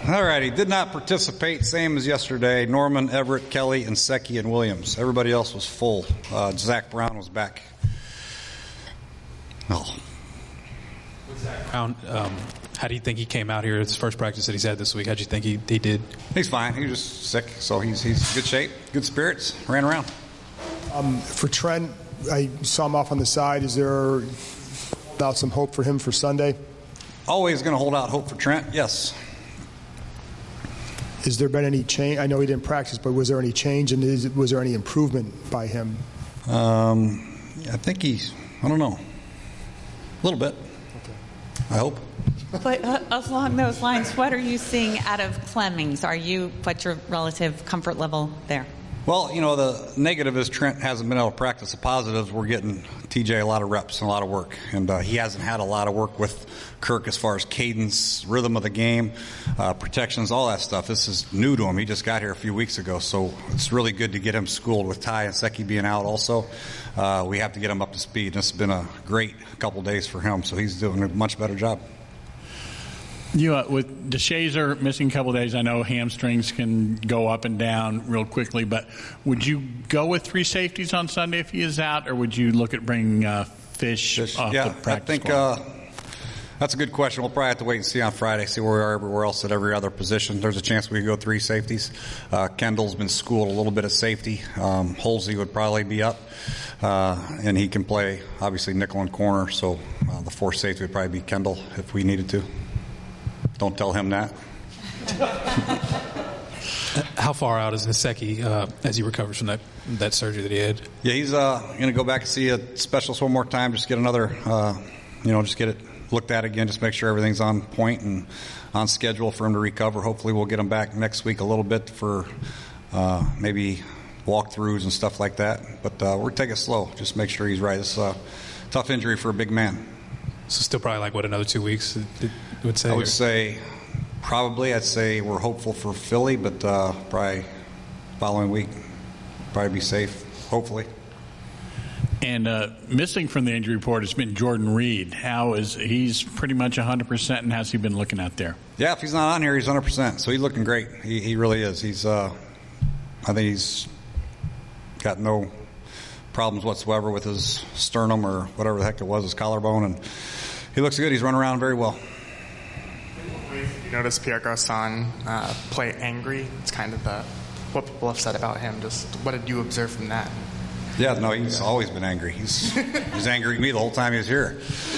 All right, he did not participate, same as yesterday. Norman, Everett, Kelly, and Secchi and Williams. Everybody else was full. Zach Brown was back. Oh. Zach Brown, how do you think he came out here? It's his first practice that he's had this week. How do you think he did? He's fine. He was just sick, so he's in good shape, good spirits, ran around. For Trent, I saw him off on the side. Is there about some hope for him for Sunday? Always going to hold out hope for Trent, yes. Has there been any change? I know he didn't practice, but was there any change, and was there any improvement by him? I think I don't know, a little bit. Okay. I hope. But along those lines, what are you seeing out of Clemmings? What's your relative comfort level there? Well, the negative is Trent hasn't been able to practice. The positives, we're getting TJ a lot of reps and a lot of work. And he hasn't had a lot of work with Kirk as far as cadence, rhythm of the game, protections, all that stuff. This is new to him. He just got here a few weeks ago. So it's really good to get him schooled with Ty and Secchi being out also. We have to get him up to speed. This has been a great couple days for him. So he's doing a much better job. With DeShazer missing a couple of days, I know hamstrings can go up and down real quickly, but would you go with 3 safeties on Sunday if he is out, or would you look at bringing Fish off the practice squad? That's a good question. We'll probably have to wait and see on Friday, see where we are everywhere else at every other position. There's a chance we could go 3 safeties. Kendall's been schooled a little bit of safety. Holsey would probably be up, and he can play, obviously, nickel and corner, so the 4th safety would probably be Kendall if we needed to. Don't tell him that. How far out is Secchi as he recovers from that surgery that he had? Yeah, he's going to go back and see a specialist one more time, just get another, just get it looked at again, just make sure everything's on point and on schedule for him to recover. Hopefully we'll get him back next week a little bit for maybe walkthroughs and stuff like that. But we're taking it slow, just make sure he's right. It's a tough injury for a big man. So still probably another 2 weeks, would say? I would say I'd say we're hopeful for Philly, but probably following week, probably be safe, hopefully. And missing from the injury report has been Jordan Reed. He's pretty much 100%, and how's he been looking out there? Yeah, if he's not on here, he's 100%. So he's looking great. He really is. I think he's got no problems whatsoever with his sternum or whatever the heck it was, his collarbone, and he looks good. He's running around very well. You notice Pierre Garçon play angry. It's kind of what people have said about him. Just what did you observe from that? Yeah, no, he's always been angry. He's angry at me the whole time he was here.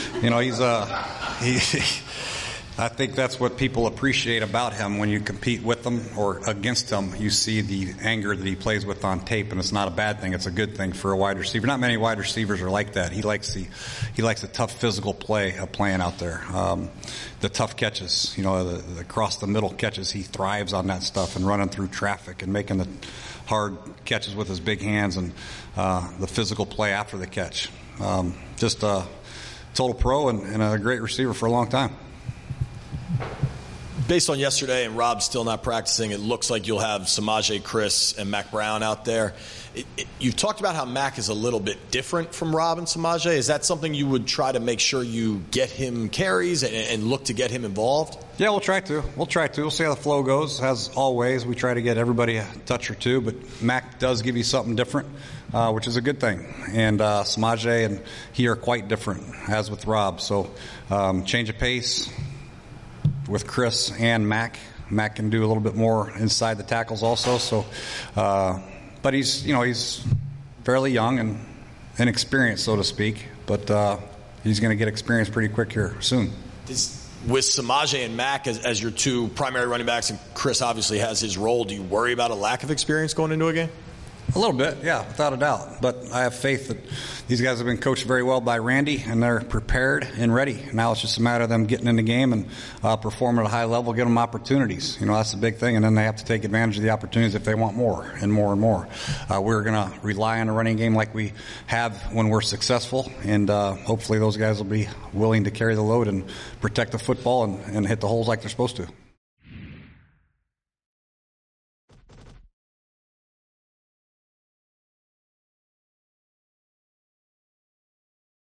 I think that's what people appreciate about him. When you compete with him or against him, you see the anger that he plays with on tape, and it's not a bad thing. It's a good thing for a wide receiver. Not many wide receivers are like that. He likes the tough physical play of playing out there. The tough catches, the across the middle catches, he thrives on that stuff, and running through traffic and making the hard catches with his big hands, and the physical play after the catch. Just a total pro and a great receiver for a long time. Based on yesterday and Rob still not practicing, it looks like you'll have Samaje, Chris, and Mack Brown out there. You've talked about how Mack is a little bit different from Rob and Samaje. Is that something you would try to make sure you get him carries and look to get him involved? Yeah, we'll try to. We'll see how the flow goes. As always, we try to get everybody a touch or two, but Mack does give you something different, which is a good thing. And Samaje and he are quite different, as with Rob. So change of pace with Chris and Mack. Mack can do a little bit more inside the tackles also. So, but he's fairly young and inexperienced, so to speak. But he's going to get experience pretty quick here soon. With Samaje and Mack as your 2 primary running backs, and Chris obviously has his role, do you worry about a lack of experience going into a game? A little bit, yeah, without a doubt. But I have faith that these guys have been coached very well by Randy, and they're prepared and ready. Now it's just a matter of them getting in the game and performing at a high level, give them opportunities. That's the big thing, and then they have to take advantage of the opportunities if they want more and more and more. We're going to rely on a running game like we have when we're successful, and hopefully those guys will be willing to carry the load and protect the football and hit the holes like they're supposed to.